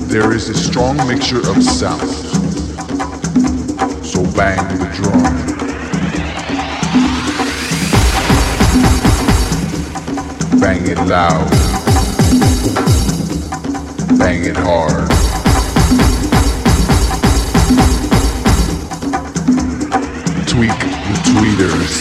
There is a strong mixture of sound. So bang the drum. Bang it loud. Bang it hard. Tweak the tweeters.